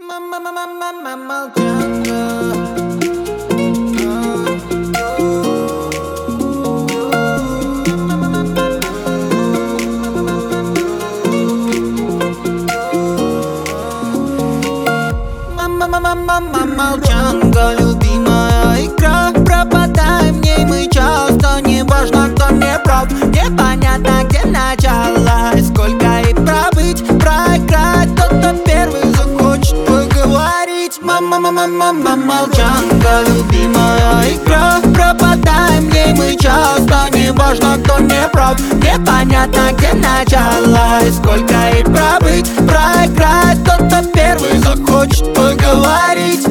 Молчанка, любимая игра. Пропадаем в ней мы часто. Неважно, кто не прав. Непонятно, где начало и сколько и пробыть. Проиграть тот, кто первый захочет поговорить. Молчанка, любимая игра. Пропадаем в ней мы часто. Неважно, кто не прав. Непонятно, где начало и сколько и пробыть. Проиграть тот, кто первый захочет поговорить.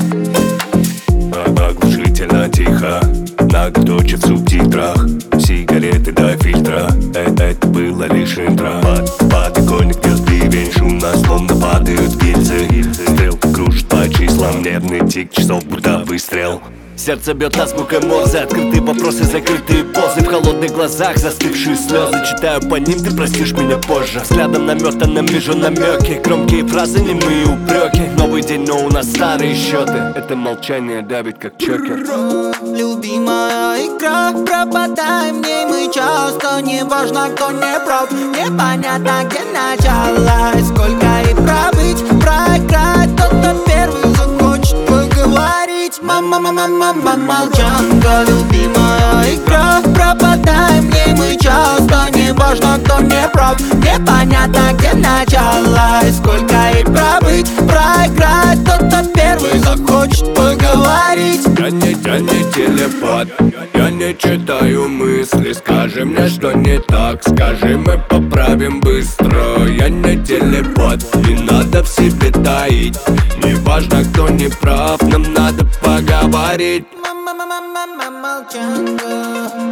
Оглушительно тихо, наготове в субтитрах. Сигареты до фильтра, это было лишь интро. Подоконник пьет ливень, шумно, словно падают гильзы. Стрелка кружит по числам, нервный тик часов, будто выстрел. Сердце бьет азбукой Морзе, открытые вопросы, закрытые позы. В холодных глазах застывшие слезы. Читаю по ним, ты простишь меня позже. Взглядом наметанным вижу намеки. Громкие фразы, немые упреки. Новый день, но у нас старые счеты. Это молчание давит как чокер. Любимая игра. Пропадаем в ней мы часто. Неважно, кто не прав. Непонятно, где начало и сколько и пробыть. Проиграть тот, кто первый захочет поговорить. Молчанка, любимая игра. Пропадаем в ней мы часто. Неважно, кто не прав. Непонятно, где начало и сколько и пробыть. Проиграть тот, кто первый захочет поговорить. Я не телепат, я не читаю мысли. Скажи мне, что не так, скажи, мы поправим быстро. Я не телепат, не надо в себе таить. Неважно, кто не прав, нам надо поговорить. Молчанка.